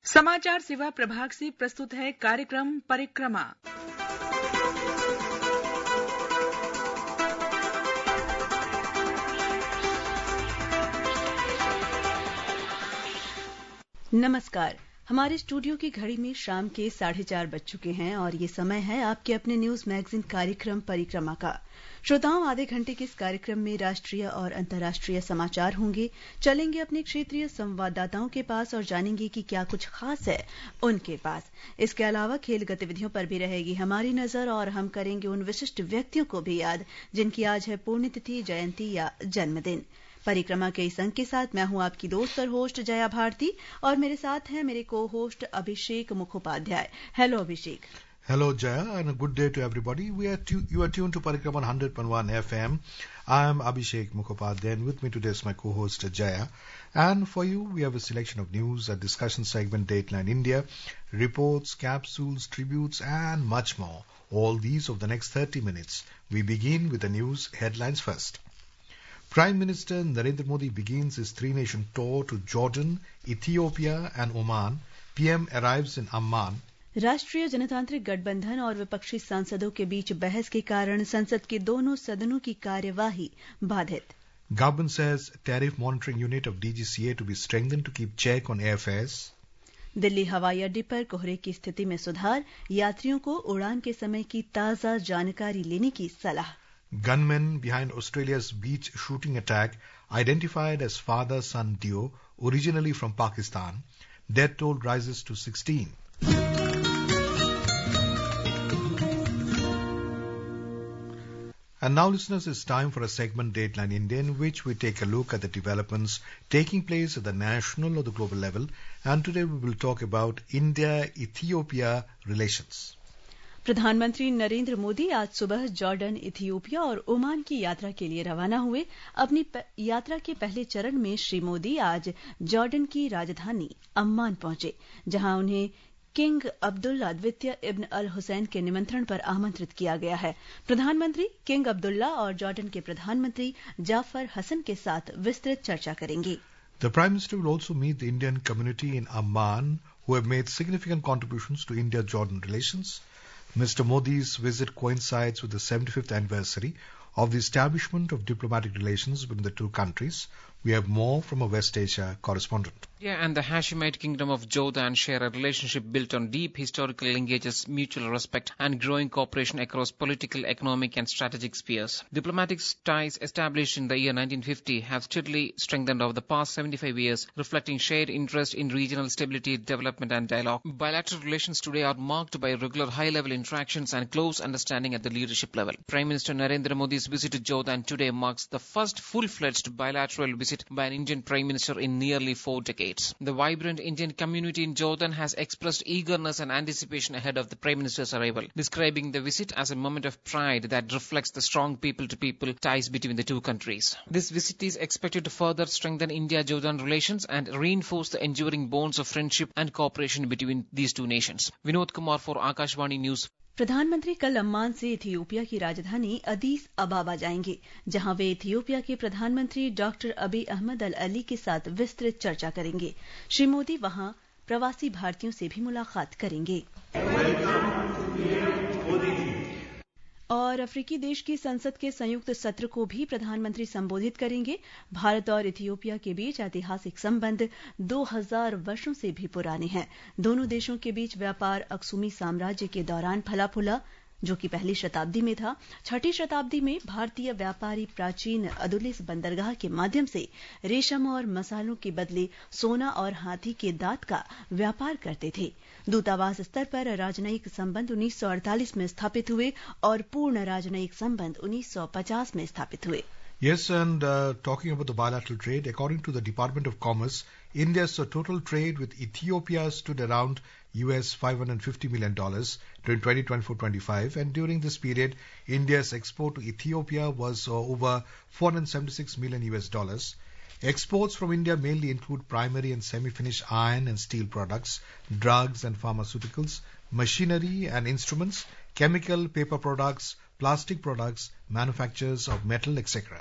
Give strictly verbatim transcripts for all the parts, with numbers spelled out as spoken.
समाचार सेवा प्रभाग से प्रस्तुत है कार्यक्रम परिक्रमा। नमस्कार। हमारे स्टूडियो की घड़ी में शाम के साढ़े चार बज चुके हैं और ये समय है आपके अपने न्यूज मैगजीन कार्यक्रम परिक्रमा का। श्रोताओं, आधे घंटे के इस कार्यक्रम में राष्ट्रीय और अंतर्राष्ट्रीय समाचार होंगे। चलेंगे अपने क्षेत्रीय संवाददाताओं के पास और जानेंगे कि क्या कुछ खास है उनके पास। इसके अलावा खेल गतिविधियों पर भी रहेगी हमारी नजर और हम करेंगे उन विशिष्ट व्यक्तियों को भी याद जिनकी आज है पुण्यतिथि, जयंती या जन्मदिन। परिक्रमा के इस अंक के साथ मैं हूं आपकी दोस्त और होस्ट जया भारती और मेरे साथ हैं मेरे को host Abhishek Mukhopadhyay. Hello Abhishek. Hello Jaya and a good day to everybody. We are tu- you are tuned to Parikrama one hundred point one F M. I am Abhishek Mukhopadhyay and with me today is my co-host Jaya. And for you we have a selection of news, a discussion segment, Dateline India, reports, capsules, tributes and much more. All these over the next thirty minutes. We begin with the news headlines first. Prime Minister Narendra Modi begins his three-nation tour to Jordan, Ethiopia and Oman. P M arrives in Amman. राष्ट्रीय जनतांत्रिक गठबंधन और विपक्षी सांसदों के बीच बहस के कारण संसद के दोनों सदनों की कार्यवाही बाधित। Government says tariff monitoring unit of D G C A to be strengthened to keep check on airfares. Delhi हवाई अड्डे पर कोहरे की स्थिति में सुधार, यात्रियों को उड़ान के समय की ताजा जानकारी लेने की सलाह। Gunmen behind Australia's beach shooting attack identified as father-son duo originally from Pakistan. Death toll rises to sixteen. And now, listeners, it's time for a segment, Dateline India, in which we take a look at the developments taking place at the national or the global level. And today we will talk about India-Ethiopia relations. प्रधानमंत्री नरेंद्र मोदी आज सुबह Jordan, Ethiopia और Oman की यात्रा के लिए रवाना हुए। अपनी यात्रा के पहले चरण में श्री मोदी आज जॉर्डन की राजधानी अम्मान पहुंचे, जहां उन्हें किंग अब्दुल्ला द्वितीय इब्न अल हुसैन के निमंत्रण पर आमंत्रित किया गया है। प्रधानमंत्री किंग अब्दुल्ला और जॉर्डन के प्रधानमंत्री जाफर हसन के साथ विस्तृत चर्चा करेंगे। The Prime Minister will also meet the Indian community in Amman, who have made significant contributions to India-Jordan relations. Mister Modi's visit coincides with the seventy-fifth anniversary of the establishment of diplomatic relations between the two countries. We have more from a West Asia correspondent. India and the Hashemite Kingdom of Jordan share a relationship built on deep historical linkages, mutual respect, and growing cooperation across political, economic, and strategic spheres. Diplomatic ties established in the year nineteen fifty have steadily strengthened over the past seventy-five years, reflecting shared interest in regional stability, development, and dialogue. Bilateral relations today are marked by regular high-level interactions and close understanding at the leadership level. Prime Minister Narendra Modi's visit to Jordan today marks the first full-fledged bilateral visit by an Indian Prime Minister in nearly four decades. The vibrant Indian community in Jordan has expressed eagerness and anticipation ahead of the Prime Minister's arrival, describing the visit as a moment of pride that reflects the strong people-to-people ties between the two countries. This visit is expected to further strengthen India-Jordan relations and reinforce the enduring bonds of friendship and cooperation between these two nations. Vinod Kumar for Akashvani News. प्रधानमंत्री कल Amman से Ethiopia की राजधानी अदीस अबाबा जाएंगे, जहां वे Ethiopia के प्रधानमंत्री doctor Abiy Ahmed Al Ali के साथ विस्तृत चर्चा करेंगे। श्री मोदी वहां प्रवासी भारतीयों से भी मुलाकात करेंगे। और अफ्रीकी देश की संसद के संयुक्त सत्र को भी प्रधानमंत्री संबोधित करेंगे। भारत और इथियोपिया के बीच ऐतिहासिक संबंध दो हज़ार वर्षों से भी पुराने हैं। दोनों देशों के बीच व्यापार अक्सुमी साम्राज्य के दौरान फला फूला, जो कि पहली शताब्दी में था। छठी शताब्दी में भारतीय व्यापारी प्राचीन अदुलिस बंदरगाह के माध्यम से रेशम और मसालों के बदले सोना और हाथी के दांत का व्यापार करते थे। दूतावास स्तर पर राजनयिक संबंध उन्नीस सौ अड़तालीस में स्थापित हुए और पूर्ण राजनयिक संबंध उन्नीस सौ पचास में स्थापित हुए। Yes, and uh, talking about the bilateral trade, according to the Department of Commerce, India's total trade with Ethiopia stood around U S five hundred fifty million dollars during twenty twenty-four twenty-five, and during this period, India's export to Ethiopia was uh, over four hundred seventy-six million U S dollars. Exports from India mainly include primary and semi-finished iron and steel products, drugs and pharmaceuticals, machinery and instruments, chemical, paper products, plastic products, manufacturers of metal, et cetera.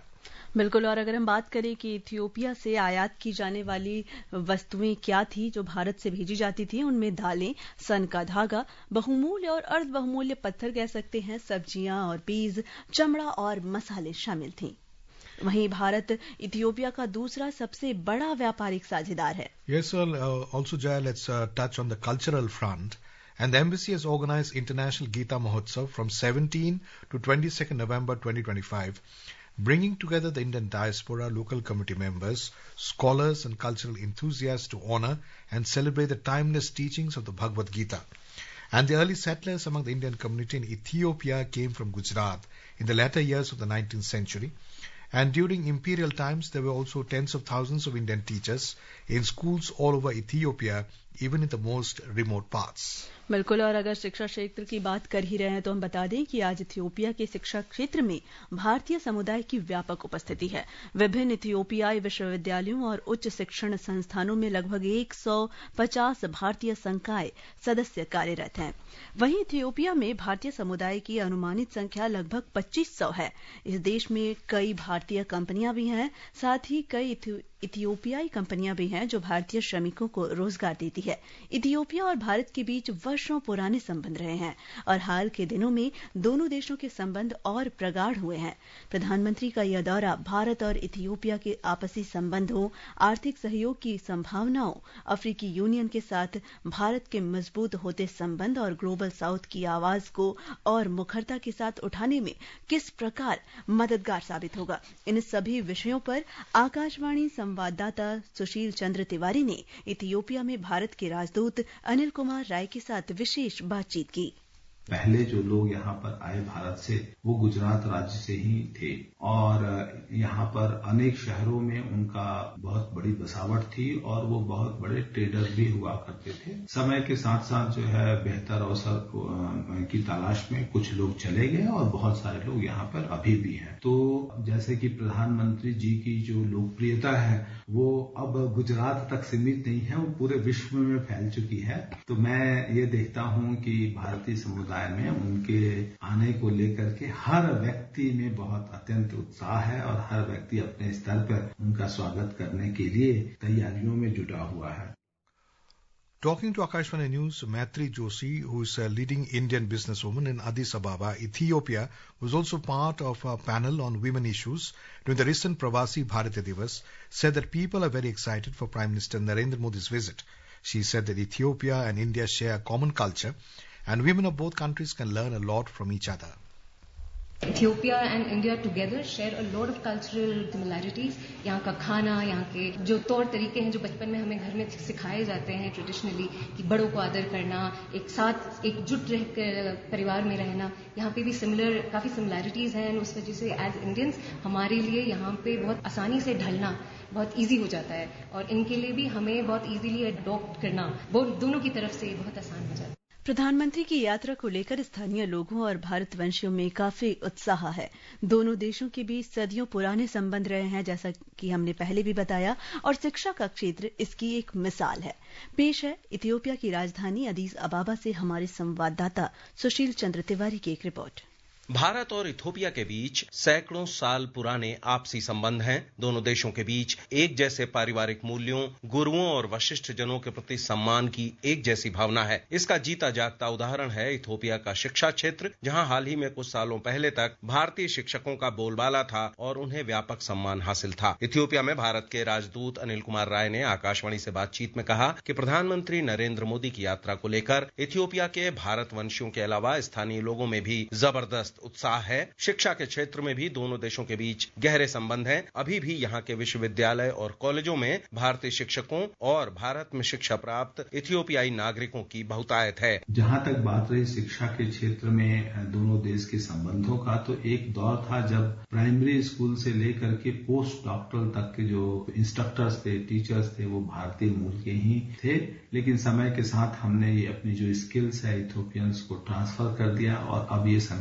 बिल्कुल। और अगर हम बात करें कि Ethiopia से आयात की जाने वाली वस्तुएं क्या थी जो भारत से भेजी जाती थी, उनमें दालें, सन का धागा, बहुमूल्य और अर्ध बहुमूल्य पत्थर कह सकते हैं, सब्जियां और बीज, चमड़ा और मसाले शामिल थी। वहीं भारत इथियोपिया का दूसरा सबसे बड़ा व्यापारिक साझेदार है। Yes, well, uh, also Jaya, let's uh, touch on the cultural front. And the embassy has organized International Gita Mahotsav from seventeenth to twenty-second November twenty twenty-five, bringing together the Indian diaspora, local committee members, scholars and cultural enthusiasts to honor and celebrate the timeless teachings of the Bhagavad Gita. And the early settlers among the Indian community in Ethiopia came from Gujarat in the latter years of the nineteenth century. And during imperial times, there were also tens of thousands of Indian teachers in schools all over Ethiopia, even in the most remote parts. बिल्कुल। और अगर शिक्षा क्षेत्र की बात कर ही रहे हैं तो हम बता दें कि आज इथियोपिया के शिक्षा क्षेत्र में भारतीय समुदाय की व्यापक उपस्थिति है। विभिन्न इथियोपियाई विश्वविद्यालयों और उच्च शिक्षण संस्थानों में लगभग एक सौ पचास भारतीय संकाय सदस्य कार्यरत हैं। वहीं इथियोपिया में भारतीय समुदाय की अनुमानित संख्या लगभग पच्चीस सौ है। इस देश में कई भारतीय कंपनियां भी हैं, साथ ही कई इथियोपियाई कंपनियां भी हैं जो भारतीय श्रमिकों को रोजगार देती है। इथियोपिया और भारत के बीच वर्षों पुराने संबंध रहे हैं और हाल के दिनों में दोनों देशों के संबंध और प्रगाढ़ हुए हैं। प्रधानमंत्री का यह दौरा भारत और इथियोपिया के आपसी संबंधों, आर्थिक सहयोग की संभावनाओं, अफ्रीकी यूनियन के साथ भारत के मजबूत होते संबंध और ग्लोबल साउथ की आवाज को और मुखरता के साथ उठाने में किस प्रकार मददगार साबित होगा, इन सभी विषयों पर आकाशवाणी संवाददाता सुशील चंद्र तिवारी ने इथियोपिया में भारत के राजदूत अनिल कुमार राय के साथ विशेष बातचीत की। पहले जो लोग यहाँ पर आए भारत से, वो गुजरात राज्य से ही थे और यहाँ पर अनेक शहरों में उनका बहुत बड़ी बसावट थी और वो बहुत बड़े ट्रेडर भी हुआ करते थे। समय के साथ साथ जो है बेहतर अवसर की तलाश में कुछ लोग चले गए और बहुत सारे लोग यहाँ पर अभी भी हैं। तो जैसे कि प्रधानमंत्री जी की जो लोकप्रियता है वो अब गुजरात तक सीमित नहीं है, वो पूरे विश्व में फैल चुकी है। तो मैं ये देखता हूँ कि भारतीय समुदाय में उनके आने को लेकर के हर व्यक्ति में बहुत अत्यंत उत्साह है और हर व्यक्ति अपने स्तर पर उनका स्वागत करने के लिए तैयारियों में जुटा हुआ है। Talking to Akashvani News, Maitri Joshi, who is a leading Indian businesswoman in Addis Ababa, Ethiopia, was also part of a panel on women issues during the recent Pravasi Bharatiya Divas, said that people are very excited for Prime Minister Narendra Modi's visit. She said that Ethiopia and India share a common culture and women of both countries can learn a lot from each other. Ethiopia and India together share a lot of cultural similarities. यहाँ का खाना, यहाँ के जो तौर तरीके हैं जो बचपन में हमें घर में सिखाए जाते हैं ट्रेडिशनली, कि बड़ों को आदर करना, एक साथ एकजुट रहकर परिवार में रहना, यहाँ पे भी सिमिलर काफी सिमिलैरिटीज हैं। उस वजह से एज इंडियंस हमारे लिए यहाँ पे बहुत आसानी से ढलना बहुत इजी हो जाता है और इनके लिए भी हमें बहुत इजीली अडॉप्ट करना बहुत दोनों की तरफ से बहुत आसान हो जाता है। प्रधानमंत्री की यात्रा को लेकर स्थानीय लोगों और भारतवंशियों में काफी उत्साह है। दोनों देशों के बीच सदियों पुराने संबंध रहे हैं, जैसा कि हमने पहले भी बताया, और शिक्षा का क्षेत्र इसकी एक मिसाल है। पेश है इथियोपिया की राजधानी अदीस अबाबा से हमारे संवाददाता सुशील चंद्र तिवारी की एक रिपोर्ट। भारत और इथियोपिया के बीच सैकड़ों साल पुराने आपसी संबंध हैं। दोनों देशों के बीच एक जैसे पारिवारिक मूल्यों, गुरुओं और वशिष्ठ जनों के प्रति सम्मान की एक जैसी भावना है। इसका जीता जागता उदाहरण है इथियोपिया का शिक्षा क्षेत्र, जहां हाल ही में कुछ सालों पहले तक भारतीय शिक्षकों का बोलबाला था और उन्हें व्यापक सम्मान हासिल था। इथियोपिया में भारत के राजदूत अनिल कुमार राय ने आकाशवाणी से बातचीत में कहा कि प्रधानमंत्री नरेंद्र मोदी की यात्रा को लेकर इथियोपिया के भारतवंशियों के अलावा स्थानीय लोगों में भी जबरदस्त उत्साह है। शिक्षा के क्षेत्र में भी दोनों देशों के बीच गहरे संबंध हैं। अभी भी यहाँ के विश्वविद्यालय और कॉलेजों में भारतीय शिक्षकों और भारत में शिक्षा प्राप्त इथियोपियाई नागरिकों की बहुतायत है। जहाँ तक बात रही शिक्षा के क्षेत्र में दोनों देश के संबंधों का, तो एक दौर था जब प्राइमरी स्कूल से लेकर के पोस्ट डॉक्टरल तक के जो इंस्ट्रक्टर्स थे, टीचर्स थे, वो भारतीय मूल के ही थे। लेकिन समय के साथ हमने ये अपनी जो स्किल्स है इथियोपियंस को ट्रांसफर कर दिया और अब ये संख्या जो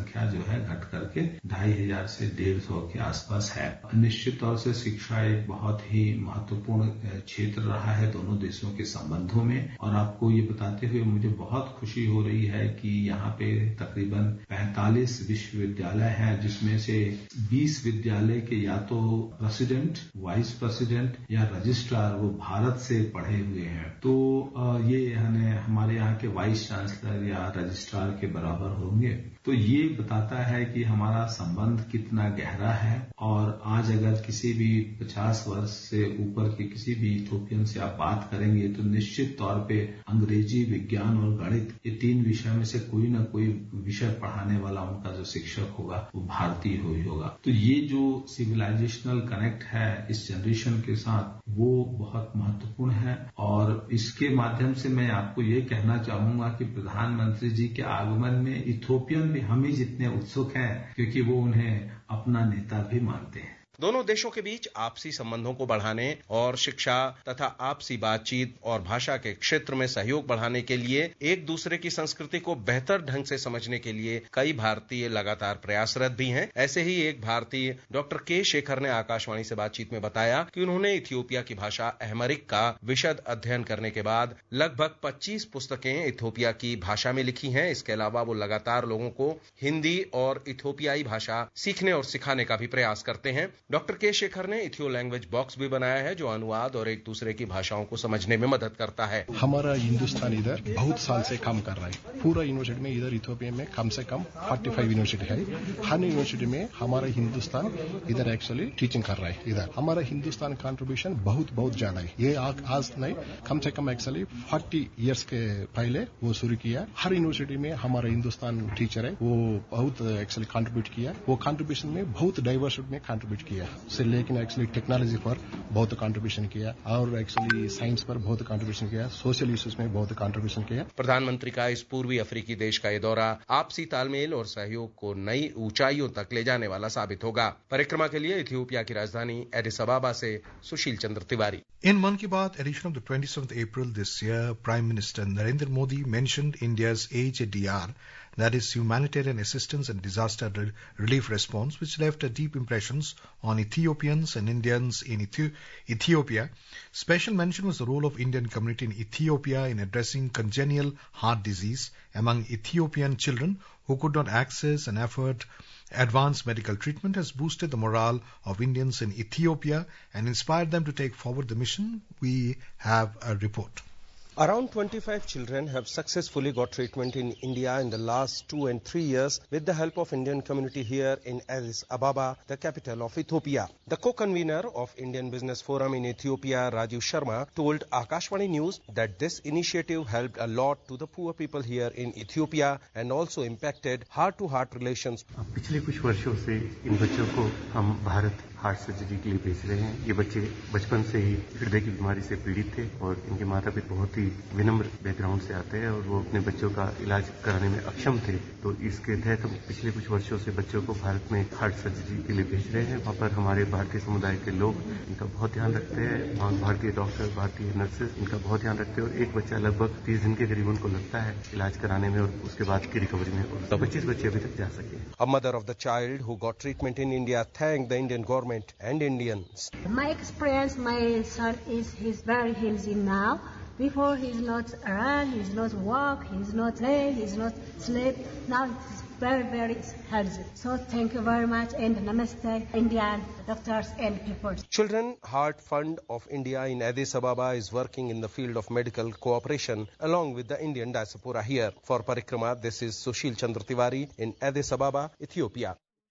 है घट करके ढाई हजार से डेढ़ सौ के आसपास है। निश्चित तौर से शिक्षा एक बहुत ही महत्वपूर्ण क्षेत्र रहा है दोनों देशों के संबंधों में, और आपको ये बताते हुए मुझे बहुत खुशी हो रही है कि यहाँ पे तकरीबन पैंतालीस विश्वविद्यालय हैं, जिसमें से बीस विद्यालय के या तो प्रेसिडेंट, वाइस प्रेसिडेंट या रजिस्ट्रार वो भारत से पढ़े हुए हैं। तो ये हमारे यहाँ के वाइस चांसलर या रजिस्ट्रार के बराबर होंगे। तो ये बताता है कि हमारा संबंध कितना गहरा है। और आज अगर किसी भी पचास वर्ष से ऊपर के किसी भी इथियोपियन से आप बात करेंगे तो निश्चित तौर पे अंग्रेजी, विज्ञान और गणित, ये तीन विषय में से कोई ना कोई विषय पढ़ाने वाला उनका जो शिक्षक होगा वो भारतीय ही होगा। तो ये जो सिविलाइजेशनल कनेक्ट है इस जनरेशन के साथ, वो बहुत महत्वपूर्ण है। और इसके माध्यम से मैं आपको ये कहना चाहूंगा कि प्रधानमंत्री जी के आगमन में इथियोपियन भी हम ही जितने उत्सुक हैं, क्योंकि वो उन्हें अपना नेता भी मानते हैं। दोनों देशों के बीच आपसी संबंधों को बढ़ाने और शिक्षा तथा आपसी बातचीत और भाषा के क्षेत्र में सहयोग बढ़ाने के लिए एक दूसरे की संस्कृति को बेहतर ढंग से समझने के लिए कई भारतीय लगातार प्रयासरत भी हैं। ऐसे ही एक भारतीय डॉक्टर के शेखर ने आकाशवाणी से बातचीत में बताया कि उन्होंने इथियोपिया की भाषा अहमरिक का विशद अध्ययन करने के बाद लगभग पच्चीस पुस्तकें इथियोपिया की भाषा में लिखी हैं। इसके अलावा वो लगातार लोगों को हिंदी और इथियोपियाई भाषा सीखने और सिखाने का भी प्रयास करते हैं। डॉक्टर के शेखर ने इथियो लैंग्वेज बॉक्स भी बनाया है जो अनुवाद और एक दूसरे की भाषाओं को समझने में मदद करता है। हमारा हिंदुस्तान इधर बहुत साल से काम कर रहा है। पूरा यूनिवर्सिटी में इधर इथियोपिया में कम से कम पैंतालीस यूनिवर्सिटी है। हर यूनिवर्सिटी में हमारा हिंदुस्तान इधर एक्चुअली टीचिंग कर रहा है। इधर हमारा हिंदुस्तान कंट्रीब्यूशन बहुत बहुत ज्यादा है। ये आज नहीं, कम से कम एक्चुअली चालीस इयर्स के पहले वो शुरू किया। हर यूनिवर्सिटी में हमारा हिंदुस्तान टीचर है, वो बहुत एक्चुअली कंट्रीब्यूट किया। वो कंट्रीब्यूशन में बहुत डाइवर्सिटी में कंट्रीब्यूट किया से, लेकिन एक्चुअली टेक्नोलॉजी पर बहुत कंट्रीब्यूशन किया और एक्चुअली साइंस पर बहुत कंट्रीब्यूशन किया, सोशल इश्यूज में बहुत कंट्रीब्यूशन किया। प्रधानमंत्री का इस पूर्वी अफ्रीकी देश का ये दौरा आपसी तालमेल और सहयोग को नई ऊंचाइयों तक ले जाने वाला साबित होगा। परिक्रमा के लिए इथियोपिया की राजधानी एडिस अबाबा से Sushil Chandra Tiwari. In Mann Ki Baat edition of the twenty-seventh April this year, Prime Minister Narendra Modi mentioned India's H A D R, that is Humanitarian Assistance and Disaster Relief Response, which left a deep impressions on Ethiopians and Indians in Ethi- Ethiopia. Special mention was the role of Indian community in Ethiopia in addressing congenital heart disease among Ethiopian children who could not access and afford advanced medical treatment has boosted the morale of Indians in Ethiopia and inspired them to take forward the mission. We have a report. Around twenty-five children have successfully got treatment in India in the last two and three years with the help of Indian community here in Addis Ababa, the capital of Ethiopia. The co-convener of Indian Business Forum in Ethiopia, Rajiv Sharma, told Akashvani News that this initiative helped a lot to the poor people here in Ethiopia and also impacted heart-to-heart relations. पिछले कुछ वर्षों से इन बच्चों को हम Bharat heart surgery के लिए भेज रहे हैं। ये बच्चे बचपन से ही हृदय की बीमारी से पीड़ित थे और इनके माता पिता बहुत ही विनम्र बैकग्राउंड से आते हैं और वो अपने बच्चों का इलाज कराने में अक्षम थे। तो इसके तहत हम पिछले कुछ वर्षों से बच्चों को भारत में हार्ट सर्जरी के लिए भेज रहे हैं। वहाँ पर हमारे भारतीय समुदाय के लोग इनका बहुत ध्यान रखते हैं। वहाँ भारतीय डॉक्टर, भारतीय नर्सेज इनका बहुत ध्यान रखते हैं और एक बच्चा लगभग तीस दिन के करीब उनको लगता है इलाज कराने में और उसके बाद की रिकवरी में। और पच्चीस बच्चे अभी तक जा सके। A mother of the child who got treatment in India thanked the Indian government and Indians. My experience, my son is he's very healthy now. Before he's not run, he's not walk, he's not play, he's not sleep. Now he's very, very healthy. So thank you very much and namaste, Indian doctors and people. Children Heart Fund of India in Addis Ababa is working in the field of medical cooperation along with the Indian diaspora here. For Parikrama, this is Sushil Chandra Tiwari in Addis Ababa, Ethiopia.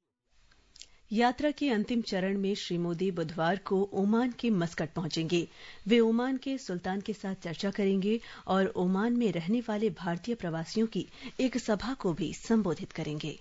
यात्रा के अंतिम चरण में श्री मोदी बुधवार को Oman के Muscat पहुंचेंगे। वे Oman के सुल्तान के साथ चर्चा करेंगे और ओमान में रहने वाले भारतीय प्रवासियों की एक सभा को भी संबोधित करेंगे।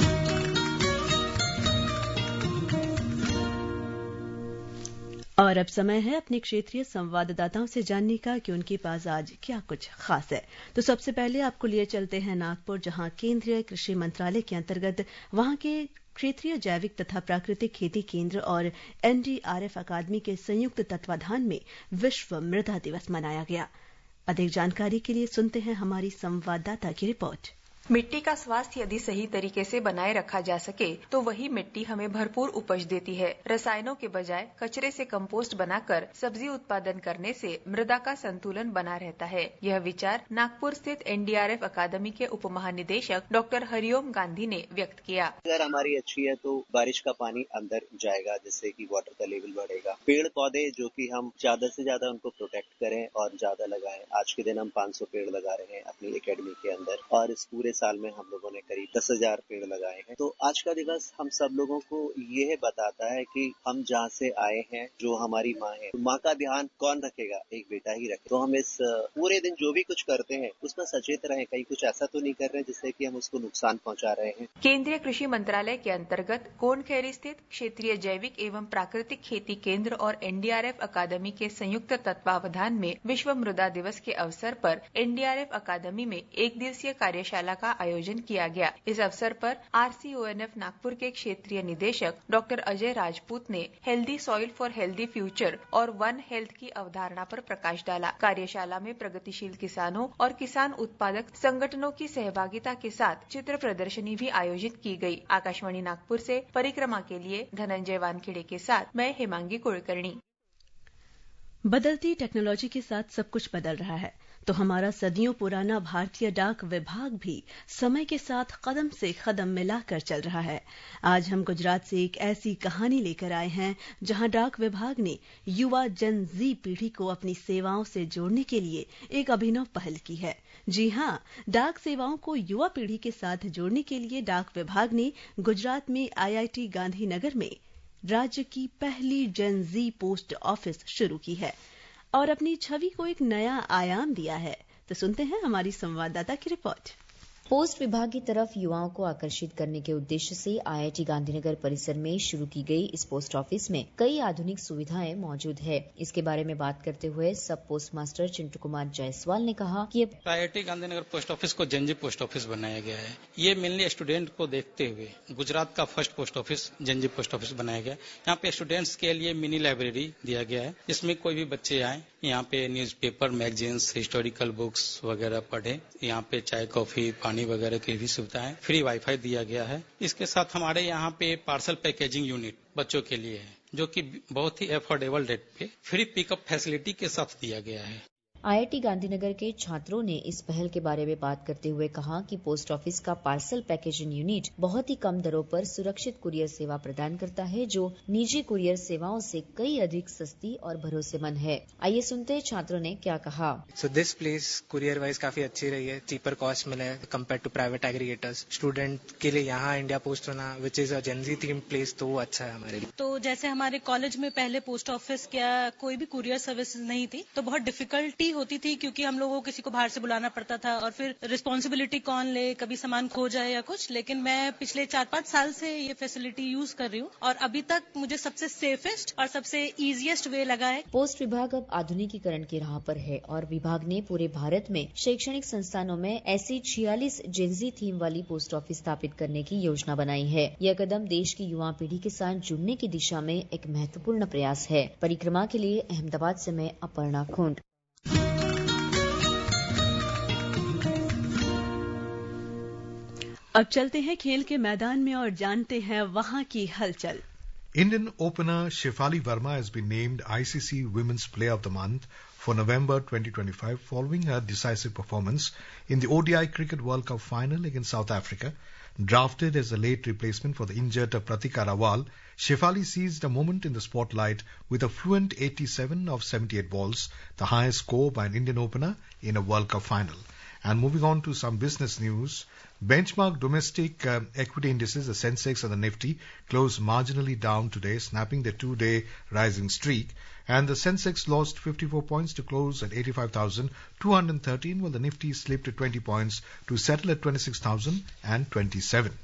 और अब समय है अपने क्षेत्रीय संवाददाताओं से जानने का कि उनके पास आज क्या कुछ खास है। तो सबसे पहले आपको लिए चलते हैं नागपुर, जहां केंद्रीय कृषि मंत्रालय के अंतर्गत वहां के क्षेत्रीय जैविक तथा प्राकृतिक खेती केंद्र और एनडीआरएफ अकादमी के संयुक्त तत्वाधान में विश्व मृदा दिवस मनाया गया। अधिक जानकारी के लिए सुनते हैं हमारी संवाददाता की रिपोर्ट। मिट्टी का स्वास्थ्य यदि सही तरीके से बनाए रखा जा सके तो वही मिट्टी हमें भरपूर उपज देती है। रसायनों के बजाय कचरे से कंपोस्ट बनाकर सब्जी उत्पादन करने से मृदा का संतुलन बना रहता है। यह विचार नागपुर स्थित एन डी आर एफ अकादमी के उप महानिदेशक डॉक्टर हरिओम गांधी ने व्यक्त किया। अगर हमारी अच्छी है तो बारिश का पानी अंदर जाएगा, जिससे कि वाटर का लेवल बढ़ेगा। पेड़ पौधे जो कि हम ज्यादा से ज्यादा उनको प्रोटेक्ट करें और ज्यादा लगाएं। आज के दिन हम पाँच सौ पेड़ लगा रहे हैं अपनी एकेडमी के अंदर और इस पूरे साल में हम लोगों ने करीब दस हजार पेड़ लगाए हैं। तो आज का दिवस हम सब लोगों को ये बताता है कि हम जहाँ से आए हैं, जो हमारी माँ है, माँ का ध्यान कौन रखेगा? एक बेटा ही रखे। तो हम इस पूरे दिन जो भी कुछ करते हैं उसमें सचेत रहें, कहीं कुछ ऐसा तो नहीं कर रहे हैं जिससे कि हम उसको नुकसान पहुँचा रहे हैं। केंद्रीय कृषि मंत्रालय के अंतर्गत कोनखेरी स्थित क्षेत्रीय जैविक एवं प्राकृतिक खेती केंद्र और एन डी आर एफ अकादमी के संयुक्त तत्वावधान में विश्व मृदा दिवस के अवसर पर एन डी आर एफ अकादमी में एक दिवसीय कार्यशाला का आयोजन किया गया। इस अवसर पर R C O N F Nagpur के क्षेत्रीय निदेशक डॉक्टर अजय राजपूत ने healthy soil for healthy future और वन हेल्थ की अवधारणा पर प्रकाश डाला। कार्यशाला में प्रगतिशील किसानों और किसान उत्पादक संगठनों की सहभागिता के साथ चित्र प्रदर्शनी भी आयोजित की गई। आकाशवाणी नागपुर से परिक्रमा के लिए धनंजय वानखेड़े के साथ मैं हेमांगी कुलकर्णी। बदलती टेक्नोलॉजी के साथ सब कुछ बदल रहा है, तो हमारा सदियों पुराना भारतीय डाक विभाग भी समय के साथ कदम से कदम मिलाकर चल रहा है। आज हम गुजरात से एक ऐसी कहानी लेकर आए हैं जहां डाक विभाग ने युवा जन जी पीढ़ी को अपनी सेवाओं से जोड़ने के लिए एक अभिनव पहल की है। जी हां, डाक सेवाओं को युवा पीढ़ी के साथ जोड़ने के लिए डाक विभाग ने गुजरात में आई आई टी गांधीनगर में राज्य की पहली जेन जी पोस्ट ऑफिस शुरू की है और अपनी छवि को एक नया आयाम दिया है। तो सुनते हैं हमारी संवाददाता की रिपोर्ट। पोस्ट विभाग की तरफ युवाओं को आकर्षित करने के उद्देश्य से आई आई टी गांधीनगर परिसर में शुरू की गई इस पोस्ट ऑफिस में कई आधुनिक सुविधाएं मौजूद है। इसके बारे में बात करते हुए sub post master Chintu Kumar Jaiswal ने कहा कि I I T Gandhinagar post office को जेन जी पोस्ट ऑफिस बनाया गया है। ये मेनली स्टूडेंट को देखते हुए गुजरात का first post office Gen Z post office बनाया गया। यहाँ पे स्टूडेंट्स के लिए मिनी लाइब्रेरी दिया गया है, जिसमें कोई भी बच्चे आए यहाँ पे न्यूज़पेपर, मैगजीन्स, हिस्टोरिकल बुक्स वगैरह पढ़े। यहाँ पे चाय, कॉफी, पानी वगैरह की भी सुविधाएं, फ्री वाईफाई दिया गया है। इसके साथ हमारे यहाँ पे पार्सल पैकेजिंग यूनिट बच्चों के लिए है, जो कि बहुत ही अफोर्डेबल रेट पे फ्री पिकअप फैसिलिटी के साथ दिया गया है। आई आई टी गांधीनगर के छात्रों ने इस पहल के बारे में बात करते हुए कहा कि पोस्ट ऑफिस का पार्सल पैकेजिंग यूनिट बहुत ही कम दरों पर सुरक्षित कुरियर सेवा प्रदान करता है, जो निजी कुरियर सेवाओं से कई अधिक सस्ती और भरोसेमंद है। आइए सुनते हैं छात्रों ने क्या कहा। So this place courier wise काफी अच्छी रही है, चीपर कॉस्ट मिले compare to private aggregators. Student के लिए यहाँ इंडिया पोस्ट होना which is a Gen Z theme place, तो वो अच्छा है हमारे लिए। तो जैसे हमारे कॉलेज में पहले पोस्ट ऑफिस क्या कोई भी कुरियर सर्विस नहीं थी, तो बहुत डिफिकल्टी होती थी क्योंकि हम लोगों को किसी को बाहर से बुलाना पड़ता था और फिर रिस्पॉन्सिबिलिटी कौन ले, कभी सामान खो जाए या कुछ। लेकिन मैं पिछले चार पाँच साल से ये फैसिलिटी यूज कर रही हूँ और अभी तक मुझे सबसे सेफेस्ट और सबसे इजीएस्ट वे लगा है। पोस्ट विभाग अब आधुनिकीकरण की राह पर है और विभाग ने पूरे भारत में शैक्षणिक संस्थानों में ऐसी छियालीस जेनजी थीम वाली पोस्ट ऑफिस स्थापित करने की योजना बनाई है। यह कदम देश की युवा पीढ़ी के साथ जुड़ने की दिशा में एक महत्वपूर्ण प्रयास है। परिक्रमा के लिए अहमदाबाद से मैं अपर्णा खुंड। अब चलते हैं खेल के मैदान में और जानते हैं वहां की हलचल। Indian opener Shefali Verma has been named I C C Women's Player of the Month for November twenty twenty-five following her decisive performance in the O D I Cricket World Cup final against South Africa. Drafted as a late replacement for the injured Pratika Rawal, Shefali seized a moment in the spotlight with a fluent eighty-seven of seventy-eight balls, the highest score by an Indian opener in a World Cup final. And moving on to some business news, benchmark domestic uh, equity indices, the Sensex and the Nifty, closed marginally down today, snapping their two-day rising streak. And the Sensex lost fifty-four points to close at eighty-five thousand two hundred thirteen, while the Nifty slipped twenty points to settle at twenty-six thousand twenty-seven.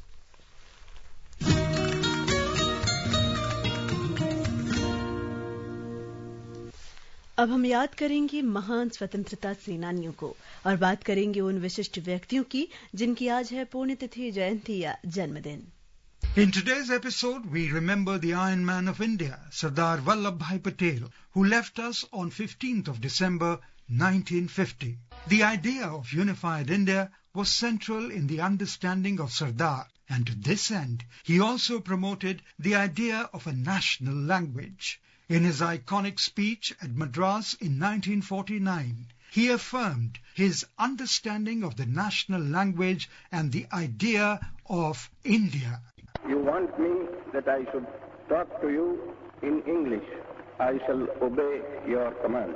अब हम याद करेंगे महान स्वतंत्रता सेनानियों को और बात करेंगे उन विशिष्ट व्यक्तियों की जिनकी आज है पुण्यतिथि, जयंती या जन्मदिन। In today's episode, we remember the Iron Man of India, Sardar Vallabhbhai Patel, who left us on fifteenth of December nineteen fifty. The idea of unified India was central in the understanding of Sardar, and to this end, he also promoted the idea of a national language. In his iconic speech at Madras in nineteen forty-nine, he affirmed his understanding of the national language and the idea of India. You want me that I should talk to you in English. I shall obey your command.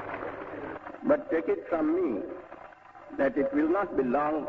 But take it from me that it will not be long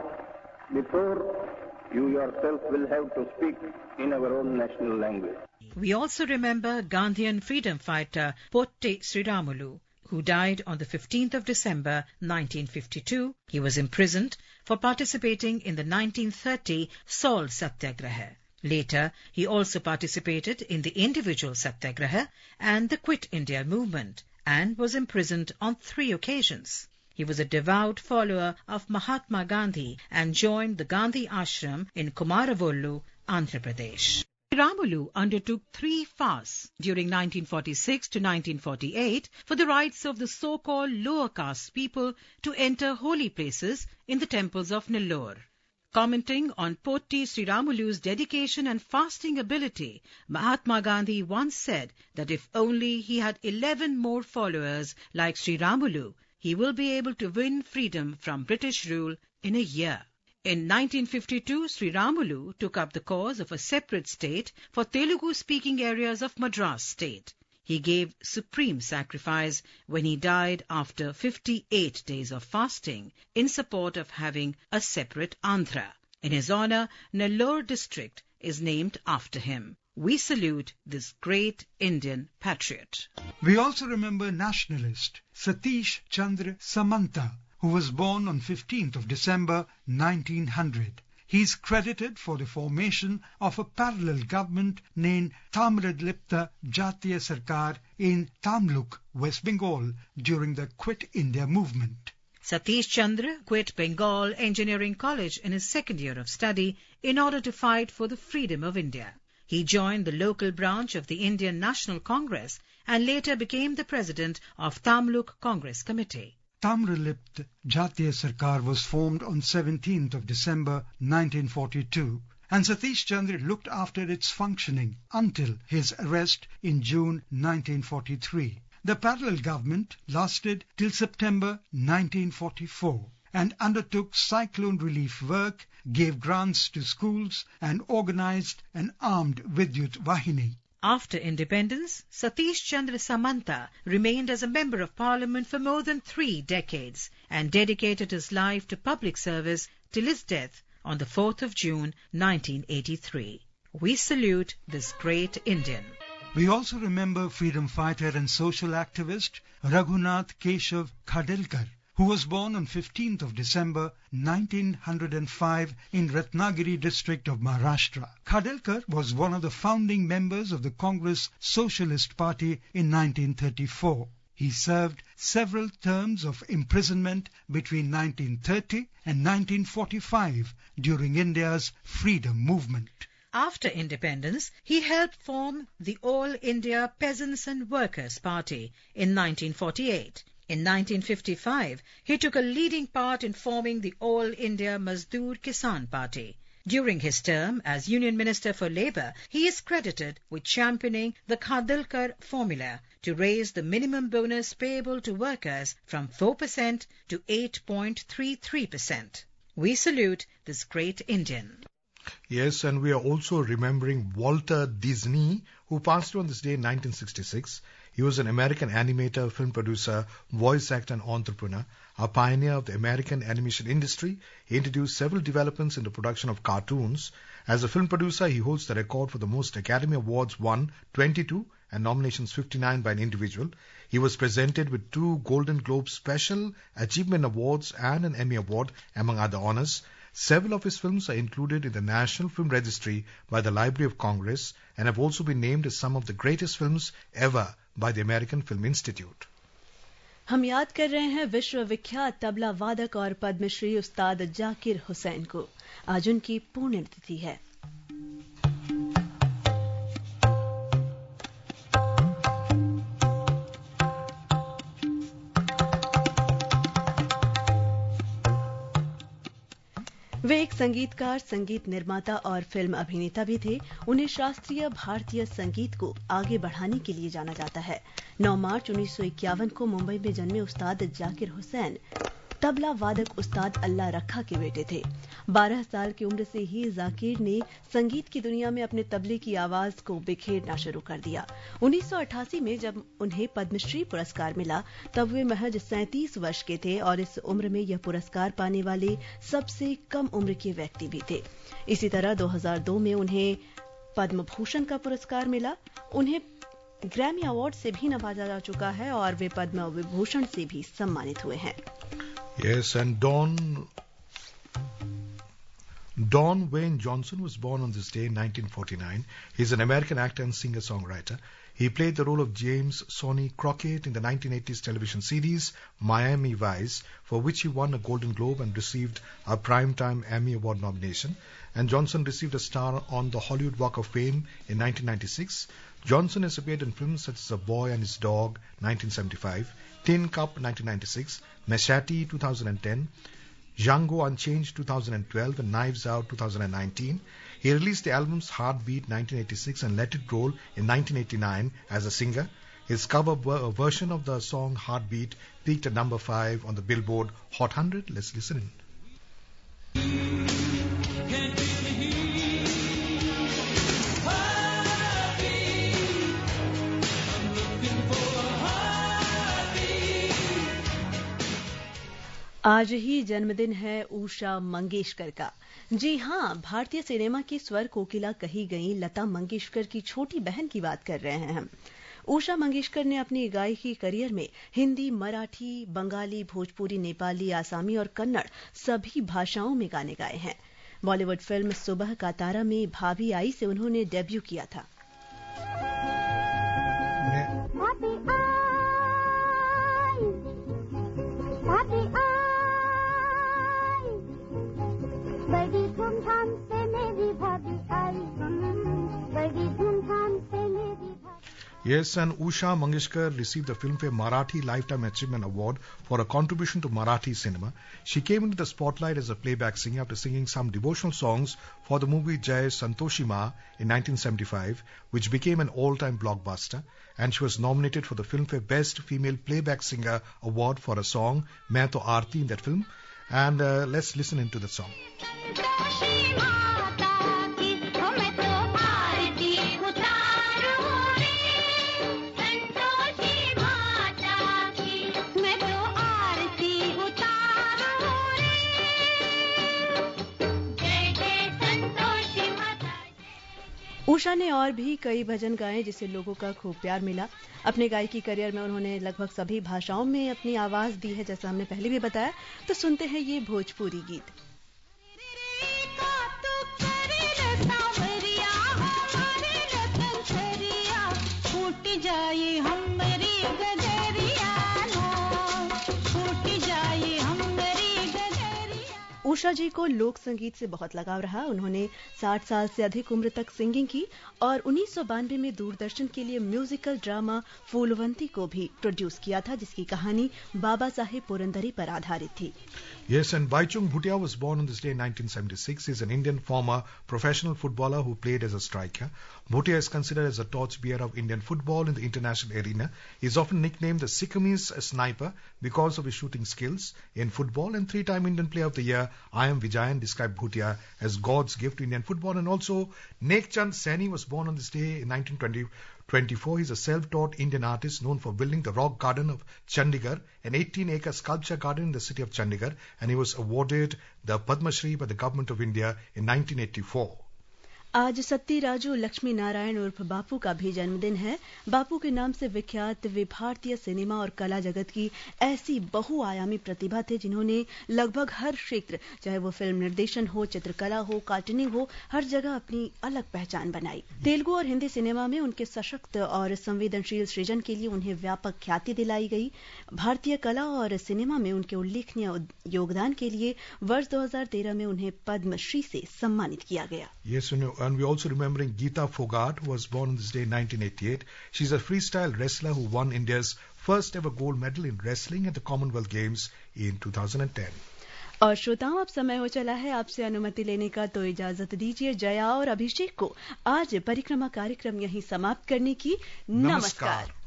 before you yourself will have to speak in our own national language. We also remember Gandhian freedom fighter Potti Sriramulu, who died on the fifteenth of December nineteen fifty-two. He was imprisoned for participating in the nineteen thirty Salt Satyagraha. Later, he also participated in the individual Satyagraha and the Quit India movement, and was imprisoned on three occasions. He was a devout follower of Mahatma Gandhi and joined the Gandhi Ashram in Kumaravollu, Andhra Pradesh. Ramulu undertook three fasts during nineteen forty-six to nineteen forty-eight for the rights of the so-called lower caste people to enter holy places in the temples of Nellore. Commenting on Potti Sriramulu's dedication and fasting ability, Mahatma Gandhi once said that if only he had eleven more followers like Sriramulu, he will be able to win freedom from British rule in a year. In nineteen fifty-two, Sriramulu took up the cause of a separate state for Telugu-speaking areas of Madras state. He gave supreme sacrifice when he died after fifty-eight days of fasting in support of having a separate Andhra. In his honour, Nellore district is named after him. We salute this great Indian patriot. We also remember nationalist Satish Chandra Samanta, who was born on fifteenth of December nineteen hundred. He is credited for the formation of a parallel government named Tamradlipta Jatiya Sarkar in Tamluk, West Bengal during the Quit India movement. Satish Chandra quit Bengal Engineering College in his second year of study in order to fight for the freedom of India. He joined the local branch of the Indian National Congress and later became the president of Tamluk Congress Committee. Tamralipt Jatiya Sarkar was formed on seventeenth of December nineteen forty-two, and Satish Chandra looked after its functioning until his arrest in June nineteen forty-three. The parallel government lasted till September nineteen forty-four and undertook cyclone relief work, gave grants to schools and organized an armed Vidyut Vahini. After independence, Satish Chandra Samanta remained as a member of parliament for more than three decades and dedicated his life to public service till his death on the fourth of June nineteen eighty-three. We salute this great Indian. We also remember freedom fighter and social activist Raghunath Keshav Khadelkar, who was born on fifteenth of December nineteen oh five in Ratnagiri district of Maharashtra. Khadelkar was one of the founding members of the Congress Socialist Party in nineteen thirty-four. He served several terms of imprisonment between nineteen thirty and nineteen forty-five during India's freedom movement. After independence, he helped form the All India Peasants and Workers Party in nineteen forty-eight. In nineteen fifty-five, he took a leading part in forming the All India Mazdoor Kisan Party. During his term as Union Minister for Labour, he is credited with championing the Khadelkar formula to raise the minimum bonus payable to workers from four percent to eight point three three percent. We salute this great Indian. Yes, and we are also remembering Walter Disney, who passed away on this day in nineteen sixty-six. He was an American animator, film producer, voice actor and entrepreneur, a pioneer of the American animation industry. He introduced several developments in the production of cartoons. As a film producer, he holds the record for the most Academy Awards won, twenty-two, and nominations fifty-nine by an individual. He was presented with two Golden Globe Special Achievement Awards and an Emmy Award, among other honors. Several of his films are included in the National Film Registry by the Library of Congress and have also been named as some of the greatest films ever by the American Film Institute. हम याद कर रहे हैं विश्व विख्यात तबला वादक और पद्मश्री उस्ताद जाकिर हुसैन को। आज उनकी पुण्यतिथि है। वे एक संगीतकार, संगीत निर्माता और फिल्म अभिनेता भी थे। उन्हें शास्त्रीय भारतीय संगीत को आगे बढ़ाने के लिए जाना जाता है। नौ मार्च उन्नीस सौ इक्यावन को मुंबई में जन्मे उस्ताद जाकिर हुसैन तबला वादक उस्ताद अल्लाह रखा के बेटे थे। बारह साल की उम्र से ही जाकिर ने संगीत की दुनिया में अपने तबले की आवाज को बिखेरना शुरू कर दिया। उन्नीस सौ अट्ठासी में जब उन्हें पद्मश्री पुरस्कार मिला तब वे महज सैंतीस वर्ष के थे और इस उम्र में यह पुरस्कार पाने वाले सबसे कम उम्र के व्यक्ति भी थे। इसी तरह दो हज़ार दो में उन्हें पद्म भूषण का पुरस्कार मिला। उन्हें ग्रैमी अवार्ड से भी नवाजा जा चुका है और वे पद्म विभूषण से भी सम्मानित हुए हैं। Yes, and Don Don Wayne Johnson was born on this day in nineteen forty-nine. He's an American actor and singer-songwriter. He played the role of James Sonny Crockett in the nineteen eighties television series Miami Vice, for which he won a Golden Globe and received a Primetime Emmy Award nomination. And Johnson received a star on the Hollywood Walk of Fame in nineteen ninety-six. Johnson has appeared in films such as A Boy and His Dog, nineteen seventy-five, Tin Cup, nineteen ninety-six, Machete, two thousand ten, Django Unchained, two thousand twelve, and Knives Out, two thousand nineteen. He released the albums Heartbeat, nineteen eighty-six, and Let It Roll in nineteen eighty-nine as a singer. His cover ver- version of the song Heartbeat peaked at number five on the Billboard Hot one hundred. Let's listen in. आज ही जन्मदिन है उषा मंगेशकर का। जी हाँ, भारतीय cinema की स्वर कोकिला कही गई लता मंगेशकर की छोटी बहन की बात कर रहे हैं हम। उषा मंगेशकर ने अपनी गायकी करियर में हिंदी, मराठी, बंगाली, भोजपुरी, नेपाली, आसामी और कन्नड़ सभी भाषाओं में गाने गाए हैं। बॉलीवुड फिल्म सुबह का तारा में भाभी आई से उन्होंने डेब्यू किया था। बड़ी धूमधाम से मेरी भाभी आई, बड़ी धूमधाम से मेरी भाभी। Yes, and Usha Mangeshkar received the Filmfare Marathi Lifetime Achievement Award for a contribution to Marathi cinema. She came into the spotlight as a playback singer after singing some devotional songs for the movie Jai Santoshi Ma in nineteen seventy-five, which became an all-time blockbuster. And she was nominated for the Filmfare Best Female Playback Singer Award for a song, Main To Aarti, in that film. And uh, let's listen into the song. Usha ने और भी कई भजन गाए जिसे लोगों का खूब प्यार मिला। अपने गायकी करियर में उन्होंने लगभग सभी भाषाओं में अपनी आवाज दी है, जैसा हमने पहले भी बताया। तो सुनते हैं ये भोजपुरी गीत। उषा जी को लोक संगीत से बहुत लगाव रहा। उन्होंने साठ साल से अधिक उम्र तक सिंगिंग की और उन्नीस सौ बानवे में दूरदर्शन के लिए म्यूजिकल ड्रामा फूलवंती को भी प्रोड्यूस किया था, जिसकी कहानी बाबा साहेब पुरंदरी पर आधारित थी। Yes, and Baichung Bhutia was born on this day in nineteen seventy-six. He is an Indian former professional footballer who played as a striker. Bhutia is considered as a torchbearer of Indian football in the international arena. He is often nicknamed the Sikkimese sniper because of his shooting skills in football. And three-time Indian Player of the Year, I M Vijayan, described Bhutia as God's gift to Indian football. And also, Nek Chand Saini was born on this day in nineteen twenty-four. He's a self-taught Indian artist known for building the Rock Garden of Chandigarh, an eighteen-acre sculpture garden in the city of Chandigarh, and he was awarded the Padma Shri by the Government of India in nineteen eighty-four. आज सत्ती राजू लक्ष्मी नारायण उर्फ बापू का भी जन्मदिन है। बापू के नाम से विख्यात वे भारतीय सिनेमा और कला जगत की ऐसी बहुआयामी प्रतिभा थे जिन्होंने लगभग हर क्षेत्र, चाहे वो फिल्म निर्देशन हो, चित्रकला हो, कार्टूनिंग हो, हर जगह अपनी अलग पहचान बनाई। तेलुगु और हिंदी सिनेमा में उनके सशक्त और संवेदनशील सृजन के लिए उन्हें व्यापक ख्याति दिलाई गई। भारतीय कला और सिनेमा में उनके उल्लेखनीय योगदान के लिए वर्ष दो हज़ार तेरह में उन्हें पद्मश्री से सम्मानित किया गया। Yes, and we're also remembering Geeta Fogart, who was born on this day in nineteen eighty-eight. She's a freestyle wrestler who won India's first ever gold medal in wrestling at the Commonwealth Games in two thousand ten. और श्रोताओं, अब समय हो चला है आपसे अनुमति लेने का, तो इजाजत दीजिए जया और अभिषेक को आज परिक्रमा कार्यक्रम यहीं समाप्त करने की। नमस्कार, नमस्कार।